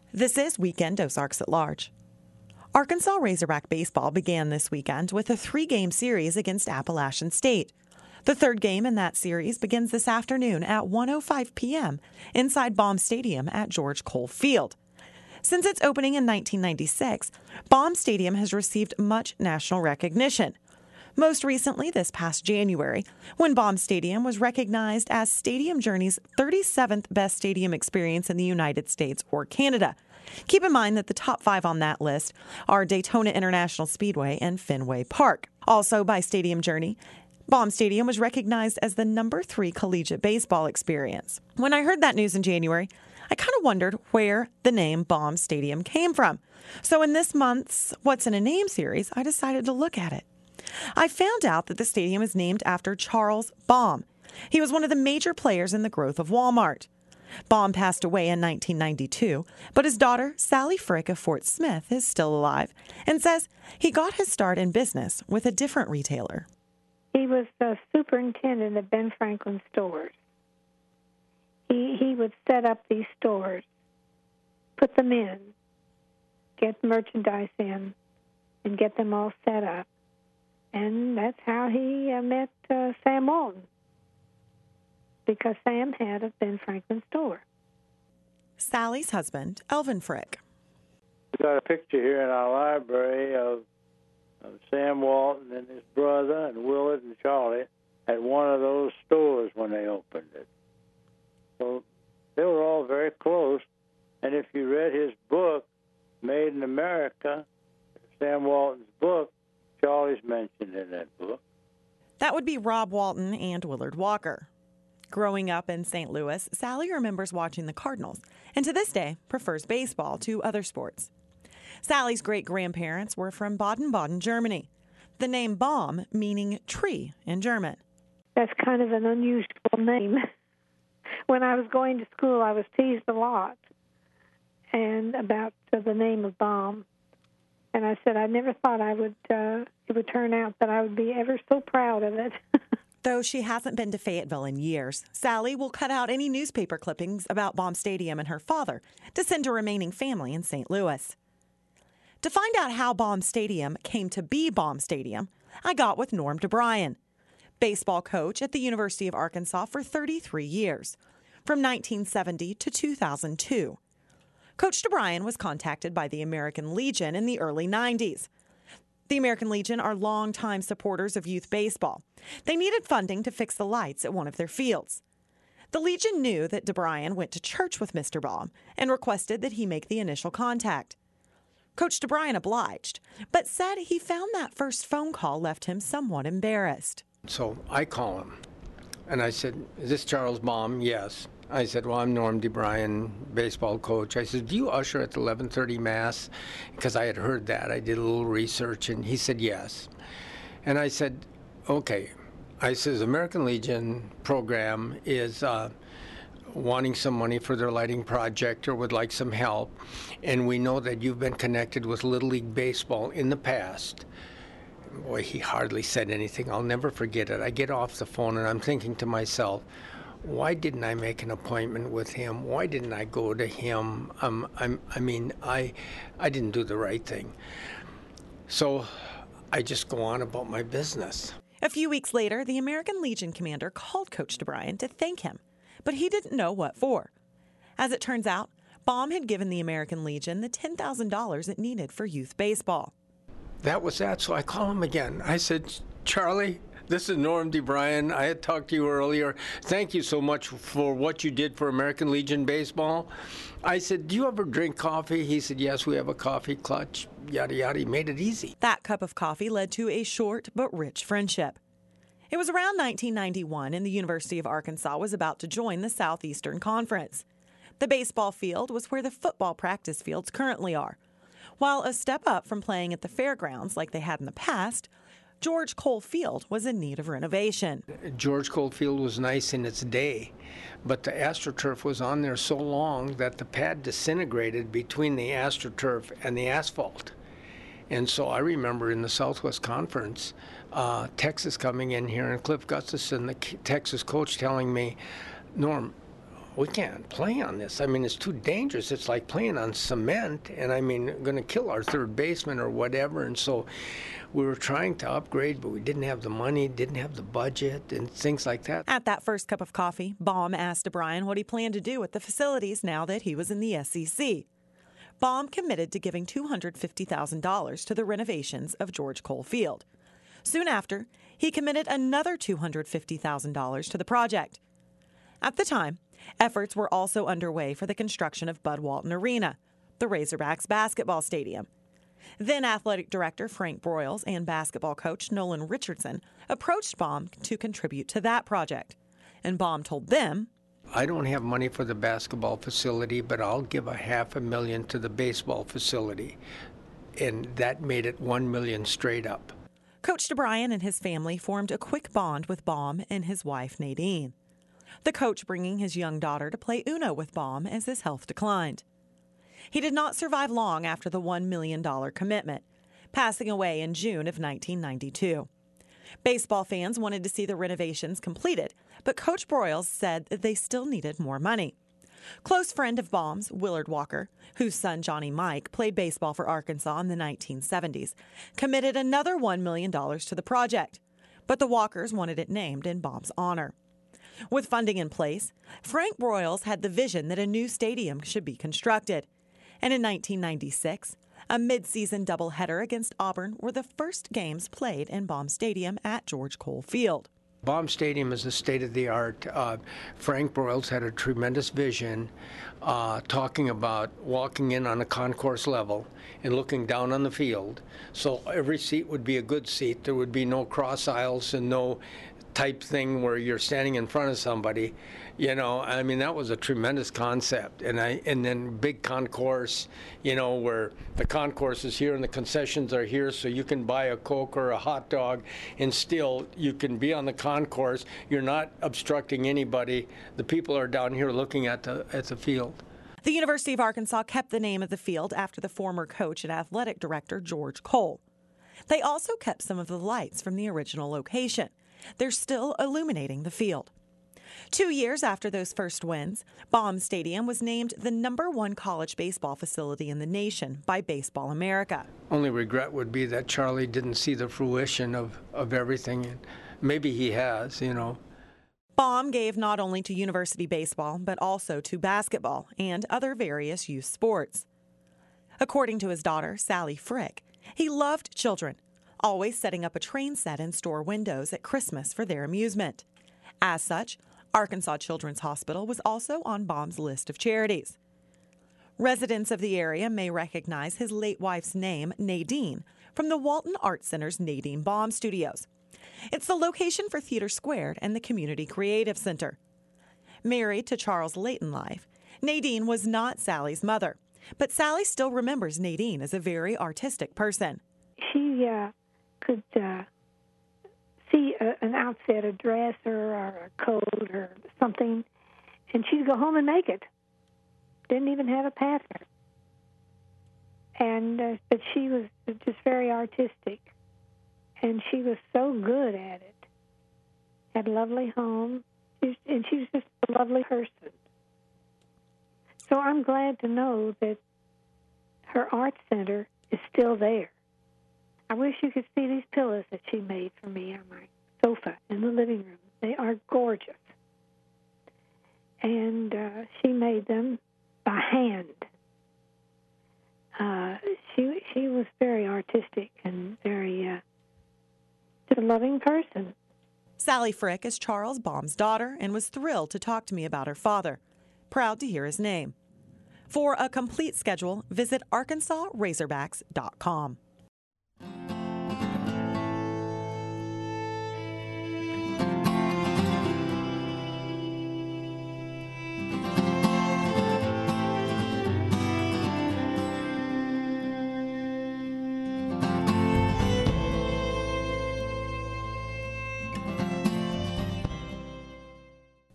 This is Weekend Ozarks at Large. Arkansas Razorback baseball began this weekend with a 3-game series against Appalachian State. The third game in that series begins this afternoon at 1:05 p.m. inside Baum Stadium at George Cole Field. Since its opening in 1996, Baum Stadium has received much national recognition. Most recently this past January, when Baum Stadium was recognized as Stadium Journey's 37th best stadium experience in the United States or Canada. Keep in mind that the top 5 on that list are Daytona International Speedway and Fenway Park. Also by Stadium Journey, Baum Stadium was recognized as the number 3 collegiate baseball experience. When I heard that news in January, I kind of wondered where the name Baum Stadium came from. So in this month's What's in a Name series, I decided to look at it. I found out that the stadium is named after Charles Baum. He was one of the major players in the growth of Walmart. Baum passed away in 1992, but his daughter, Sally Frick of Fort Smith, is still alive and says he got his start in business with a different retailer. He was the superintendent of Ben Franklin stores. He would set up these stores, put them in, get merchandise in, and get them all set up. And that's how he met Sam Walton, because Sam had a Ben Franklin store. Sally's husband, Elvin Frick. We've got a picture here in our library of Sam Walton and his brother and Willard and Charlie at one of those stores when they opened it. So they were all very close. And if you read his book, Made in America, Sam Walton's book, Charlie's mentioned in that book. That would be Rob Walton and Willard Walker. Growing up in St. Louis, Sally remembers watching the Cardinals, and to this day prefers baseball to other sports. Sally's great-grandparents were from Baden-Baden, Germany. The name Baum meaning tree in German. That's kind of an unusual name. When I was going to school, I was teased a lot and about the name of Baum. And I said I never thought it would turn out that I would be ever so proud of it. Though she hasn't been to Fayetteville in years, Sally will cut out any newspaper clippings about Baum Stadium and her father to send to remaining family in St. Louis. To find out how Baum Stadium came to be Baum Stadium, I got with Norm DeBryan, baseball coach at the University of Arkansas for 33 years, from 1970 to 2002. Coach DeBryan was contacted by the American Legion in the early 90s. The American Legion are longtime supporters of youth baseball. They needed funding to fix the lights at one of their fields. The Legion knew that DeBryan went to church with Mr. Baum and requested that he make the initial contact. Coach DeBryan obliged, but said he found that first phone call left him somewhat embarrassed. So I call him, and I said, "Is this Charles Baum?" "Yes." I said, "Well, I'm Norm DeBryan, baseball coach." I said, "Do you usher at the 11:30 Mass?" Because I had heard that. I did a little research, and he said, "Yes." And I said, "Okay." I says, American Legion program is wanting some money for their lighting project or would like some help. And we know that you've been connected with Little League Baseball in the past. Boy, he hardly said anything. I'll never forget it. I get off the phone, and I'm thinking to myself, why didn't I make an appointment with him? Why didn't I go to him? I didn't do the right thing. So I just go on about my business. A few weeks later, the American Legion commander called Coach DeBryan to thank him, but he didn't know what for. As it turns out, Baum had given the American Legion the $10,000 it needed for youth baseball. That was that, so I call him again. I said, "Charlie, this is Norm DeBryan. I had talked to you earlier. Thank you so much for what you did for American Legion Baseball." I said, "Do you ever drink coffee?" He said, "Yes, we have a coffee clutch." Yada, yada. He made it easy. That cup of coffee led to a short but rich friendship. It was around 1991, and the University of Arkansas was about to join the Southeastern Conference. The baseball field was where the football practice fields currently are. While a step up from playing at the fairgrounds like they had in the past, George Cole Field was in need of renovation. George Cole Field was nice in its day, but the AstroTurf was on there so long that the pad disintegrated between the AstroTurf and the asphalt. And so I remember in the Southwest Conference, Texas coming in here, and Cliff Gustafson, the Texas coach, telling me, "Norm, we can't play on this. I mean, it's too dangerous. It's like playing on cement, and I mean, going to kill our third baseman or whatever. And so we were trying to upgrade, but we didn't have the money, didn't have the budget, and things like that. At that first cup of coffee, Baum asked O'Brien what he planned to do with the facilities now that he was in the SEC. Baum committed to giving $250,000 to the renovations of George Cole Field. Soon after, he committed another $250,000 to the project. At the time, efforts were also underway for the construction of Bud Walton Arena, the Razorbacks basketball stadium. Then athletic director Frank Broyles and basketball coach Nolan Richardson approached Baum to contribute to that project. And Baum told them, I don't have money for the basketball facility, but I'll give $500,000 to the baseball facility. And that made it $1 million straight up. Coach O'Brien and his family formed a quick bond with Baum and his wife Nadine. The coach bringing his young daughter to play Uno with Baum as his health declined. He did not survive long after the $1 million commitment, passing away in June of 1992. Baseball fans wanted to see the renovations completed, but Coach Broyles said that they still needed more money. Close friend of Baum's, Willard Walker, whose son Johnny Mike played baseball for Arkansas in the 1970s, committed another $1 million to the project, but the Walkers wanted it named in Baum's honor. With funding in place, Frank Broyles had the vision that a new stadium should be constructed. And in 1996, a midseason doubleheader against Auburn were the first games played in Baum Stadium at George Cole Field. Baum Stadium is a state-of-the-art. Frank Broyles had a tremendous vision, talking about walking in on a concourse level and looking down on the field. So every seat would be a good seat. There would be no cross aisles and no type thing where you're standing in front of somebody. You know, I mean, that was a tremendous concept. And then big concourse, you know, where the concourse is here and the concessions are here, so you can buy a Coke or a hot dog and still you can be on the concourse. You're not obstructing anybody. The people are down here looking at the field. The University of Arkansas kept the name of the field after the former coach and athletic director George Cole. They also kept some of the lights from the original location. They're still illuminating the field. 2 years after those first wins, Baum Stadium was named the #1 college baseball facility in the nation by Baseball America. Only regret would be that Charlie didn't see the fruition of everything. And maybe he has, you know. Baum gave not only to university baseball, but also to basketball and other various youth sports. According to his daughter, Sally Frick, he loved children, always setting up a train set in store windows at Christmas for their amusement. As such, Arkansas Children's Hospital was also on Baum's list of charities. Residents of the area may recognize his late wife's name, Nadine, from the Walton Art Center's Nadine Baum Studios. It's the location for Theater Squared and the Community Creative Center. Married to Charles late in life, Nadine was not Sally's mother, but Sally still remembers Nadine as a very artistic person. She could see an outfit, a dress or a coat or something, and she'd go home and make it. Didn't even have a pattern. And but she was just very artistic, and she was so good at it. Had a lovely home, and she was just a lovely person. So I'm glad to know that her art center is still there. I wish you could see these pillows that she made for me on my sofa in the living room. They are gorgeous. And she made them by hand. She was very artistic and very just a loving person. Sally Frick is Charles Baum's daughter and was thrilled to talk to me about her father. Proud to hear his name. For a complete schedule, visit ArkansasRazorbacks.com.